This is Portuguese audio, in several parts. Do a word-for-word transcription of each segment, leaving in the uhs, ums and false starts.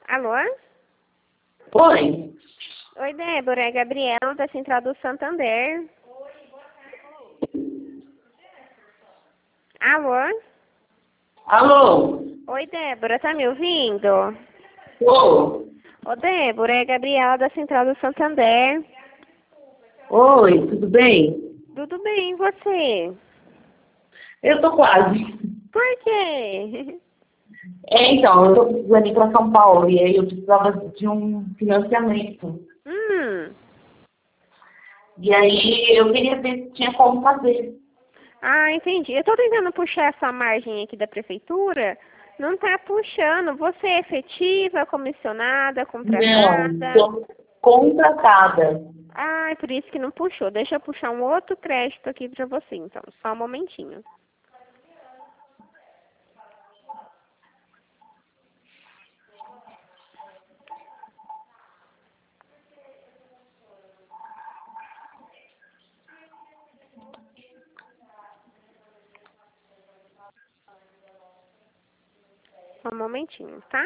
Alô? Oi. Oi, Débora, é Gabriela da Central do Santander. Alô? Alô? Oi, Débora, tá me ouvindo? Ô. Ô, Débora, é Gabriela da Central do Santander. Oi, tudo bem? Tudo bem, e você? Eu tô quase. Por quê? É, então, eu tô precisando ir pra São Paulo e aí eu precisava de um financiamento. Hum. E aí eu queria ver se tinha como fazer. Ah, entendi. Eu tô tentando puxar essa margem aqui da prefeitura. Não tá puxando. Você é efetiva, comissionada, Não, contratada? tô contratada. Ah, é por isso que não puxou. Deixa eu puxar um outro crédito aqui pra você, então. Só um momentinho. Só um momentinho, tá?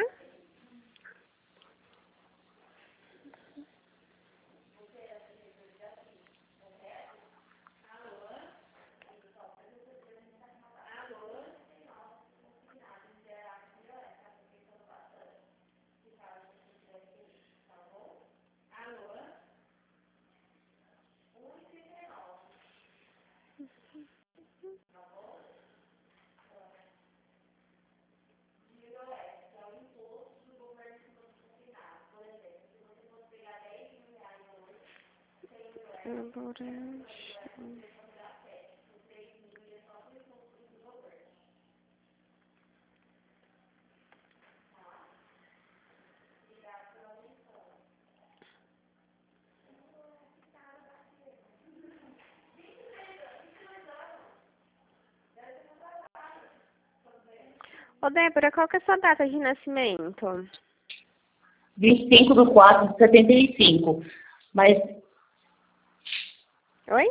Agora... Ô, Débora, qual que é a sua data de nascimento? vinte e cinco de quatro de setenta e cinco. Mas, Oi?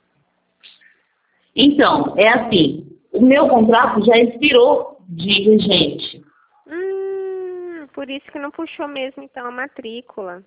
então, é assim, o meu contrato já expirou de regente. Hum, por isso que não puxou mesmo, então, a matrícula.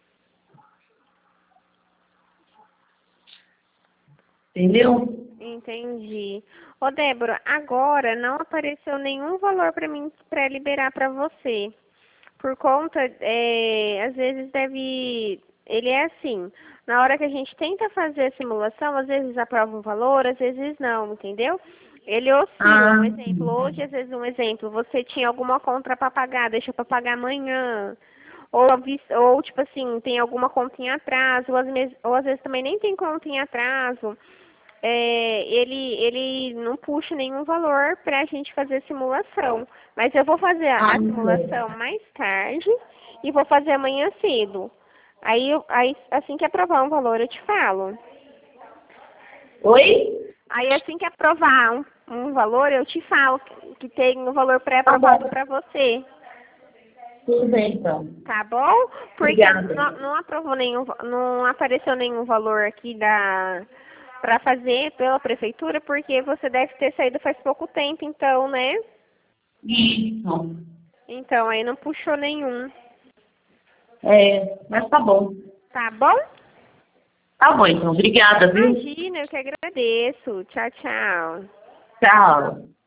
Entendeu? Entendi. Ô, Débora, agora não apareceu nenhum valor para mim para liberar para você. Por conta, é, às vezes deve. Ele é assim. Na hora que a gente tenta fazer a simulação, às vezes aprova um valor, às vezes não, entendeu? Ele oscila. Um Ah, exemplo, hoje, às vezes, um exemplo, você tinha alguma conta para pagar, deixa para pagar amanhã. Ou, avis- ou, tipo assim, tem alguma conta em atraso, ou às, vezes, ou às vezes também nem tem conta em atraso. É, ele, ele não puxa nenhum valor para a gente fazer simulação. Mas eu vou fazer a, ah, a simulação mais tarde e vou fazer amanhã cedo. Aí, eu- aí, assim que aprovar um valor, eu te falo. oi? Aí, assim que aprovar um, um valor, eu te falo que, que tem um valor Tá pré-aprovado bom. para você. Tudo bem, então. Tá bom? Porque não, Obrigada. não aprovou nenhum, va- não apareceu nenhum valor aqui da para fazer pela prefeitura, porque você deve ter saído faz pouco tempo, então, né? Isso. Então, aí não puxou nenhum. É, mas tá bom. Tá bom? Tá bom, então. Obrigada, viu? Imagina, eu que agradeço. Tchau, tchau. Tchau.